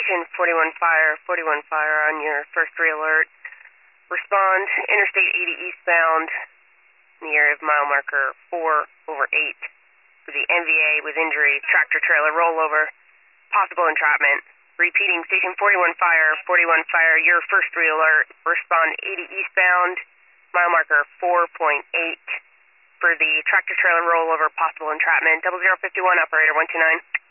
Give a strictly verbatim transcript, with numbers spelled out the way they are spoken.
Station forty-one Fire, forty-one Fire on your first re-alert. Respond, Interstate eighty eastbound, in the area of mile marker four over eight, for the N V A with injury, tractor trailer rollover, possible entrapment. Repeating, Station forty-one Fire, forty-one Fire, your first re-alert. Respond eighty eastbound, mile marker four point eight, for the tractor trailer rollover, possible entrapment. Double zero fifty-one, operator one two nine.